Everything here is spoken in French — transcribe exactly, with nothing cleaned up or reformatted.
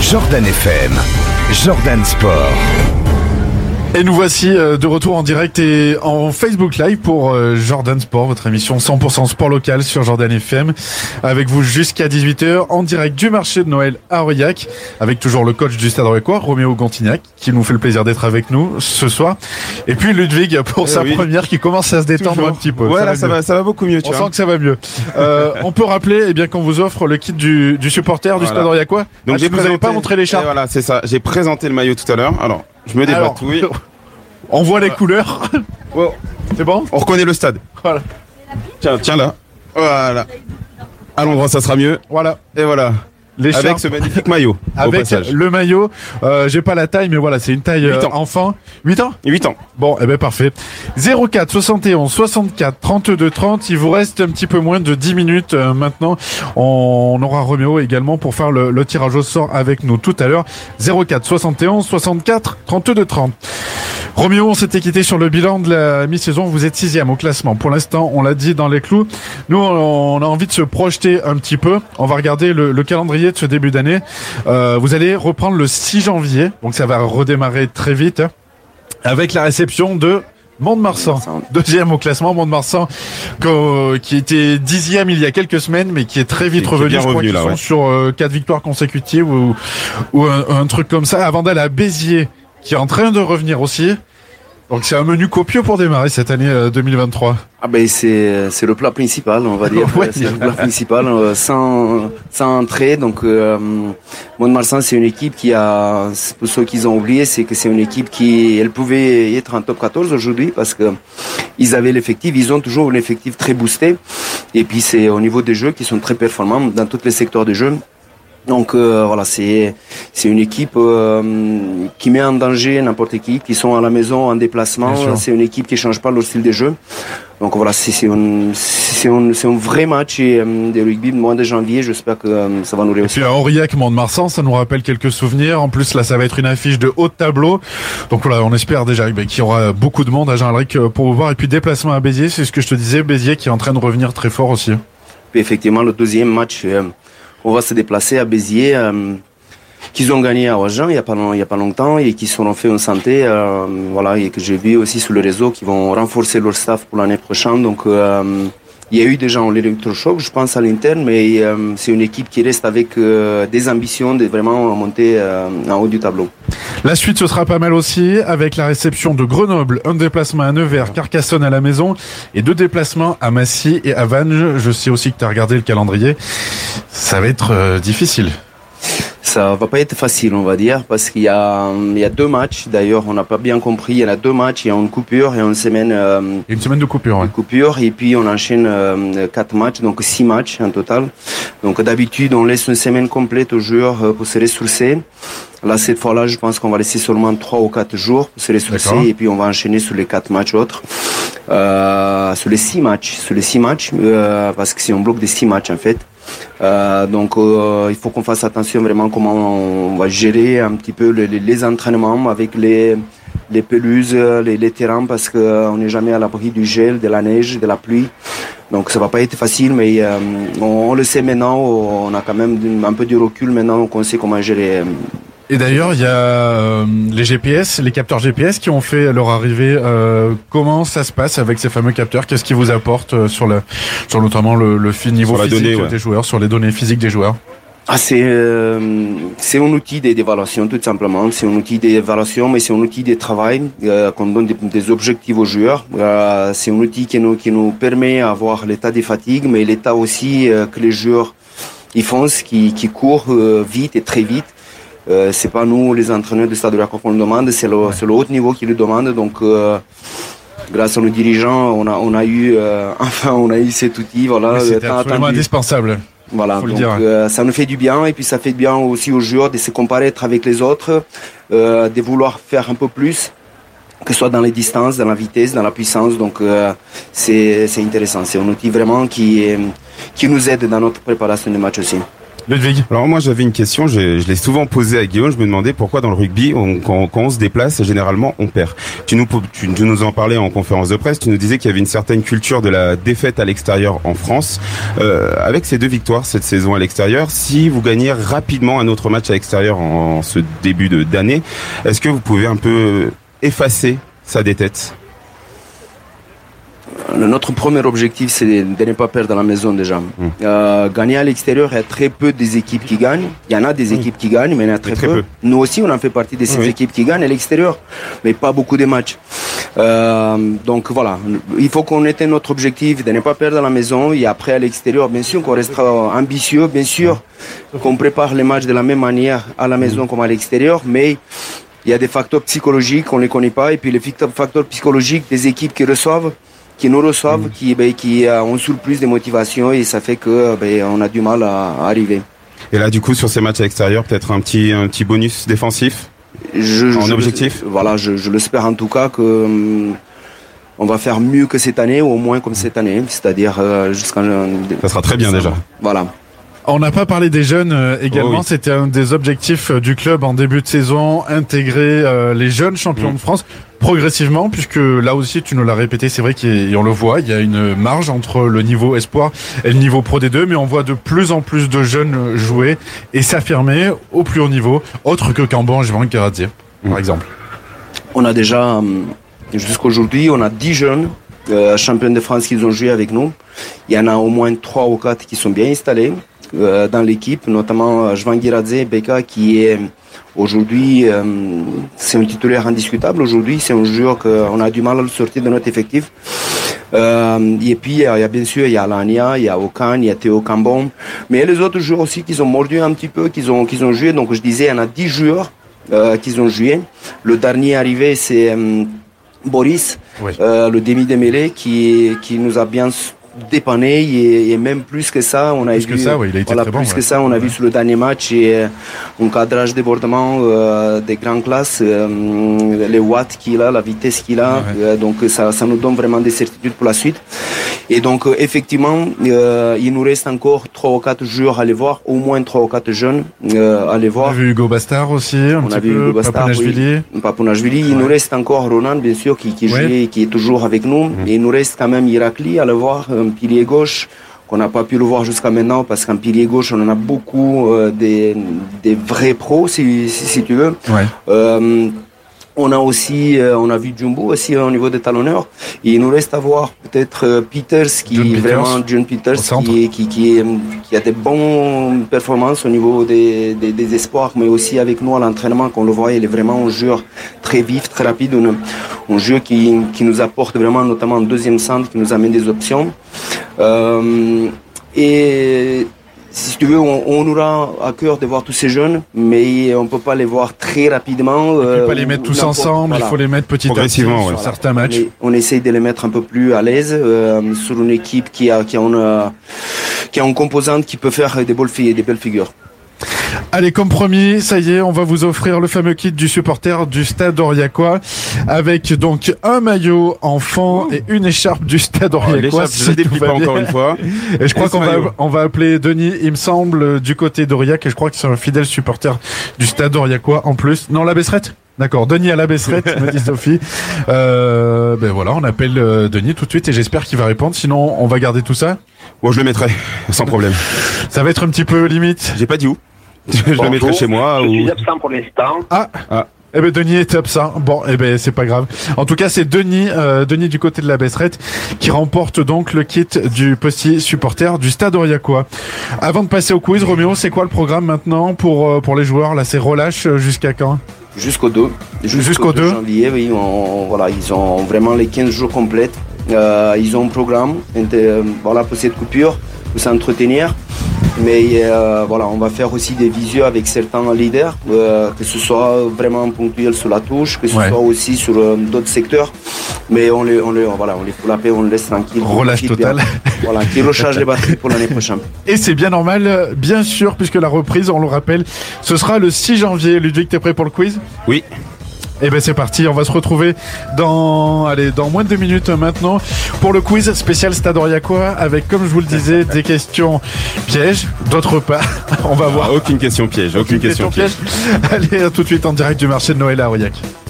Jordan F M, Jordan Sport. Et nous voici de retour en direct et en Facebook Live pour Jordan Sport, votre émission cent pour cent sport local sur Jordan F M. Avec vous jusqu'à dix-huit heures en direct du marché de Noël à Aurillac, avec toujours le coach du Stade Aurillacois, Roméo Gontignac, qui nous fait le plaisir d'être avec nous ce soir. Et puis Ludwig pour eh sa oui. première qui commence à se détendre toujours. un petit peu. Ouais, ça, là, va, ça, va, ça va beaucoup mieux. Tu On vois. sent que ça va mieux. euh, on peut rappeler eh bien, qu'on vous offre le kit du, du supporter du voilà. Stade Aurillacois. Donc ah, j'ai vous n'avez pas montré l'écharpe. Voilà, c'est ça. J'ai présenté le maillot tout à l'heure. Alors, je me débatouille. On voit les couleurs. Oh. C'est bon ? On reconnaît le stade. Voilà. Tiens, tiens là. Voilà. À l'endroit, ça sera mieux. Voilà. Et voilà. L'écharpe. Avec ce magnifique maillot. Avec le maillot. Euh, j'ai pas la taille, mais voilà, c'est une taille euh, enfant. huit ans ? huit ans. Bon, eh ben parfait. zéro quatre soixante et onze soixante-quatre trente-deux trente. Il vous reste un petit peu moins de dix minutes euh, maintenant. On aura Roméo également pour faire le, le tirage au sort avec nous tout à l'heure. zéro quatre soixante et onze soixante-quatre trente-deux trente. Roméo, on s'était quitté sur le bilan de la mi-saison. Vous êtes sixième au classement. Pour l'instant, on l'a dit dans les clous. Nous, on a envie de se projeter un petit peu. On va regarder le, le calendrier de ce début d'année. Euh, vous allez reprendre le six janvier. Donc, ça va redémarrer très vite. Hein, avec la réception de Mont-de-Marsan. Deuxième au classement. Mont-de-Marsan, qui était dixième il y a quelques semaines, mais qui est très vite revenu. Je crois qu'ils là, sont ouais. sur euh, quatre victoires consécutives ou, ou un, un truc comme ça. Avant d'aller à Béziers, qui est en train de revenir aussi. Donc c'est un menu copieux pour démarrer cette année euh, deux mille vingt-trois. Ah ben c'est c'est le plat principal, on va dire. ouais, c'est le plat principal euh, sans sans entrée. Donc euh, Mont-de-Marsan, c'est une équipe qui a, pour ceux qui ont oublié, c'est que c'est une équipe qui elle pouvait être en top quatorze aujourd'hui parce que ils avaient l'effectif, ils ont toujours un effectif très boosté. Et puis c'est au niveau des jeux qui sont très performants dans tous les secteurs de jeu. Donc euh, voilà, c'est c'est une équipe euh, qui met en danger n'importe qui, qui sont à la maison en déplacement. C'est une équipe qui change pas leur style de jeu. Donc voilà, c'est c'est un c'est un c'est un vrai match et, euh, de rugby le mois de janvier. J'espère que euh, ça va nous réussir. Et puis à Aurillac, Mont-de-Marsan, ça nous rappelle quelques souvenirs. En plus là, ça va être une affiche de haut de tableau. Donc voilà, on espère déjà ben, qu'il y aura beaucoup de monde à Jean-Alric pour vous voir. Et puis déplacement à Béziers, c'est ce que je te disais, Béziers qui est en train de revenir très fort aussi. Et effectivement, le deuxième match. Euh, On va se déplacer à Béziers, euh, qu'ils ont gagné à Oijan il y a pas il y a pas longtemps et qui sont fait en santé, euh, voilà, et que j'ai vu aussi sur le réseau qui vont renforcer leur staff pour l'année prochaine. Donc euh, il y a eu déjà l'électrochoc, je pense à l'interne, mais euh, c'est une équipe qui reste avec euh, des ambitions de vraiment monter euh, en haut du tableau. La suite, ce sera pas mal aussi, avec la réception de Grenoble, un déplacement à Nevers, Carcassonne à la maison, et deux déplacements à Massy et à Vannes. Je sais aussi que tu as regardé le calendrier. Ça va être euh, difficile. Ça va pas être facile, on va dire, parce qu'il y a, il y a deux matchs. D'ailleurs, on n'a pas bien compris. Il y en a deux matchs. Il y a une coupure et une semaine. Euh, une semaine de coupure. Une ouais. coupure et puis on enchaîne euh, quatre matchs, donc six matchs en total. Donc d'habitude, on laisse une semaine complète aux joueurs pour se ressourcer. Là, cette fois-là, je pense qu'on va laisser seulement trois ou quatre jours pour se ressourcer. D'accord. Et puis on va enchaîner sur les quatre matchs autres. Euh, sur les six matchs, sur les six matchs, euh, parce que c'est un bloc de six matchs en fait. Euh, donc euh, il faut qu'on fasse attention vraiment comment on va gérer un petit peu les, les entraînements avec les les pelouses, les, les terrains, parce que euh, on n'est jamais à l'abri du gel, de la neige, de la pluie. Donc ça va pas être facile, mais euh, on, on le sait maintenant. On a quand même un peu du recul maintenant, qu'on sait comment gérer. Euh, Et d'ailleurs, il y a euh, les G P S, les capteurs G P S qui ont fait leur arrivée. Euh, comment ça se passe avec ces fameux capteurs ? Qu'est-ce qu'ils vous apportent euh, sur le, sur notamment le, le niveau physique donnée, ouais. des joueurs, sur les données physiques des joueurs ? Ah, c'est euh, c'est un outil d'évaluation tout simplement. C'est un outil d'évaluation, mais c'est un outil de travail euh, qu'on donne des, des objectifs aux joueurs. Euh, c'est un outil qui nous qui nous permet d'avoir l'état des fatigues, mais l'état aussi euh, que les joueurs ils foncent, qui qui courent euh, vite et très vite. Euh, c'est pas nous les entraîneurs du Stade Aurillacois qu'on le demande, c'est le, ouais. c'est le haut niveau qui le demande. Donc euh, grâce à nos dirigeants, on a on a eu euh, enfin on a eu cet outil, voilà. C'était absolument indispensable. Voilà, donc euh, ça nous fait du bien et puis ça fait du bien aussi aux joueurs de se comparer avec les autres, euh, de vouloir faire un peu plus, que ce soit dans les distances, dans la vitesse, dans la puissance. Donc euh, c'est c'est intéressant, c'est un outil vraiment qui qui nous aide dans notre préparation de match aussi. Ludwig. Alors moi j'avais une question, je, je l'ai souvent posée à Guillaume, je me demandais pourquoi dans le rugby, on, quand, quand on se déplace, généralement on perd. Tu nous, tu, tu nous en parlais en conférence de presse, tu nous disais qu'il y avait une certaine culture de la défaite à l'extérieur en France. Euh, avec ces deux victoires cette saison à l'extérieur, si vous gagnez rapidement un autre match à l'extérieur en, en ce début de, d'année, est-ce que vous pouvez un peu effacer sa défaite ? Notre premier objectif, c'est de ne pas perdre à la maison déjà. Mmh. Euh, gagner à l'extérieur, il y a très peu des équipes qui gagnent. Il y en a des oui. équipes qui gagnent, mais il y en a très, très peu. peu. Nous aussi, on en fait partie de ces oui. équipes qui gagnent à l'extérieur, mais pas beaucoup de matchs. Euh, donc voilà, il faut qu'on ait notre objectif de ne pas perdre à la maison. Et après, à l'extérieur, bien sûr qu'on restera ambitieux, bien sûr qu'on prépare les matchs de la même manière à la maison mmh. comme à l'extérieur, mais il y a des facteurs psychologiques, on ne les connaît pas, et puis les facteurs psychologiques des équipes qui reçoivent, qui nous reçoivent, mmh. qui, ben, qui euh, ont surplus de motivation, et ça fait que ben, on a du mal à, à arriver. Et là, du coup, sur ces matchs à l'extérieur, peut-être un petit, un petit bonus défensif je, en je, objectif. Je, voilà, je, je l'espère en tout cas que um, on va faire mieux que cette année, ou au moins comme cette année, c'est-à-dire euh, jusqu'à. Ça sera très bien déjà. Voilà. On n'a pas parlé des jeunes euh, également, oh oui. C'était un des objectifs euh, du club en début de saison, intégrer euh, les jeunes champions mmh. de France progressivement, puisque là aussi tu nous l'as répété, c'est vrai qu'on le voit, il y a une marge entre le niveau espoir et le niveau pro D deux, mais on voit de plus en plus de jeunes jouer et s'affirmer au plus haut niveau, autre que Camban, Jvan Karadze, mmh. par exemple. On a déjà, jusqu'aujourd'hui, on a dix jeunes euh, champions de France qui ont joué avec nous. Il y en a au moins trois ou quatre qui sont bien installés euh, dans l'équipe, notamment Jvan Karadze, Beka, qui est aujourd'hui, euh, c'est un titulaire indiscutable. Aujourd'hui, c'est un joueur qu'on a du mal à le sortir de notre effectif. Euh, et puis, il y a bien sûr, il y a Lania, il y a Okan, il y a Théo Cambon. Mais les autres joueurs aussi qui ont mordu un petit peu, qui ont, qui ont joué. Donc, je disais, il y en a dix joueurs euh, qui ont joué. Le dernier arrivé, c'est euh, Boris, oui. euh, le demi de mêlée, qui, qui nous a bien dépanné, et, et même plus que ça, on a plus vu, que ça, oui, il a été voilà, très plus bon, que ouais. ça, on a ouais. vu sur le dernier match, et euh, un cadrage débordement euh, des grandes classes, euh, les watts qu'il a, la vitesse qu'il a, ouais. euh, donc ça, ça nous donne vraiment des certitudes pour la suite. Et donc euh, effectivement, euh, il nous reste encore trois ou quatre joueurs à aller voir, au moins trois ou quatre jeunes euh, à aller voir. On a vu Hugo Bastard aussi, un on petit a vu peu, Hugo Bastard, Papunashvili. Oui, Papunashvili. Ouais. Il nous reste encore Ronan, bien sûr, qui, qui, ouais. jouait, qui est toujours avec nous. Mmh. Et il nous reste quand même Irakli à aller voir, un pilier gauche, qu'on n'a pas pu le voir jusqu'à maintenant, parce qu'en pilier gauche, on en a beaucoup euh, des, des vrais pros, si, si, si tu veux. Ouais. Euh, on a aussi, euh, on a vu Jumbo aussi euh, au niveau des talonneurs. Et il nous reste à voir peut-être euh, Peters, qui John est Peters, vraiment John Peters, qui, qui, qui, est, qui a des bonnes performances au niveau des, des, des espoirs, mais aussi avec nous à l'entraînement, qu'on le voit, il est vraiment un joueur très vif, très rapide, un, un joueur qui, qui nous apporte vraiment, notamment en deuxième centre, qui nous amène des options. Euh, et si tu veux, on, on aura à cœur de voir tous ces jeunes, mais on ne peut pas les voir très rapidement. On ne peut pas les mettre tous ensemble, voilà. Il faut les mettre petit à petit sur ouais. certains matchs. On, on essaye de les mettre un peu plus à l'aise euh, sur une équipe qui a, qui a une, qui a une composante qui peut faire des belles, des belles figures. Allez, comme promis, ça y est, on va vous offrir le fameux kit du supporter du Stade Aurillacois, avec donc un maillot enfant et une écharpe du Stade Aurillacois. Oh, si je ne déplie pas encore une fois. Et je crois et qu'on va, on va appeler Denis, il me semble, du côté d'Aurillac, et je crois que c'est un fidèle supporter du Stade Aurillacois en plus. Non, la Besserette ? D'accord, Denis à la Besserette, me dit Sophie. Euh, ben voilà, on appelle euh, Denis tout de suite et j'espère qu'il va répondre, sinon on va garder tout ça. Bon, je le mettrai, sans problème. Ça va être un petit peu limite. J'ai pas dit où. Je Bonjour, le mettrai chez moi. Je ou... suis absent pour l'instant. Ah, ah. Eh ben Denis est absent. Bon, eh ben c'est pas grave. En tout cas, c'est Denis, euh, Denis du côté de la Besserette, qui remporte donc le kit du postier supporter du Stade Aurillacois. Avant de passer au quiz, Roméo, c'est quoi le programme maintenant pour euh, pour les joueurs? Là, c'est relâche jusqu'à quand? Jusqu'au deux. Jusqu'au, Jusqu'au deux janvier, oui. On, voilà, ils ont vraiment les quinze jours complets. Euh, ils ont un programme, euh, voilà, pour cette coupure, pour s'entretenir. Mais euh, voilà, on va faire aussi des visios avec certains leaders, euh, que ce soit vraiment ponctuel sur la touche, que ce ouais. soit aussi sur euh, d'autres secteurs. Mais on les, on les, voilà, on les fout la paix, on les laisse tranquille. Relâche total. Voilà, qui recharge les batteries pour l'année prochaine. Et c'est bien normal, bien sûr, puisque la reprise, on le rappelle, ce sera le six janvier. Ludwig, t'es prêt pour le quiz? Oui. Et ben c'est parti, on va se retrouver dans, allez, dans moins de deux minutes maintenant pour le quiz spécial Stade Oriacois avec, comme je vous le disais, des questions pièges, d'autres pas. On va voir. Ah, aucune question piège, aucune, aucune question, question piège. piège. Allez, à tout de suite en direct du marché de Noël à Aurillac.